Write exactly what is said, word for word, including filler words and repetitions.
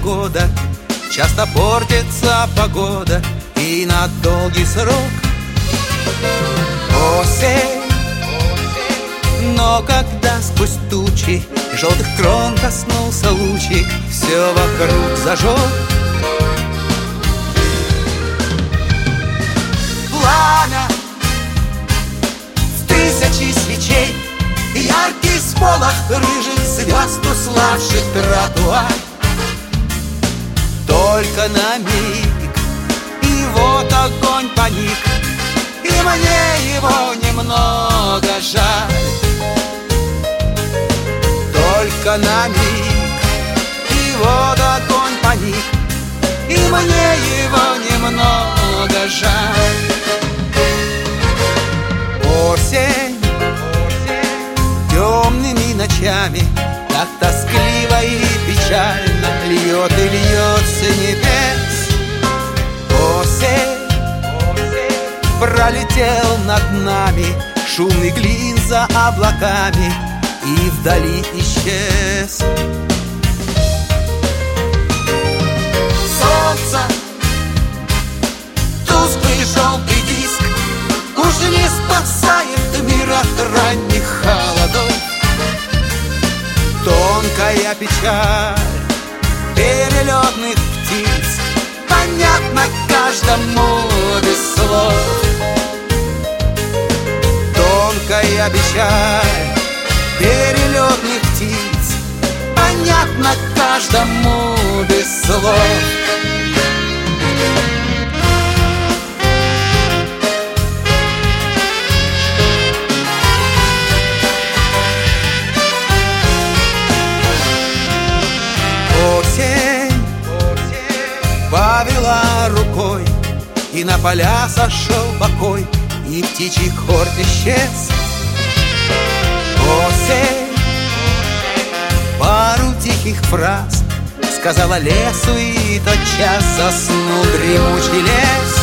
года часто портится погода и на долгий срок. Осень, но когда сквозь тучи желтых крон коснулся лучик, все вокруг зажег. Пламя в тысячи свечей, яркий сполох рыжих звезд, уславших тротуар. Только на миг, и вот огонь паник, и мне его немного жаль. Только на миг, и вот огонь паник, и мне его немного жаль. Осень, темными ночами, так тоскливо и печально льет и льет с небес. Осень, пролетел над нами шумный клин за облаками и вдали исчез. Солнце, тусклый желтый диск, уж не спасает мир от ранних холодов. Тонкая печаль перелетных птиц понятно каждому без слов. Тонкая печаль перелетных птиц понятно каждому без слов. Осень повела рукой, и на поля сошел покой, и птичий хор исчез. Осень пару тихих фраз сказала лесу, и тотчас заснул дремучий лес.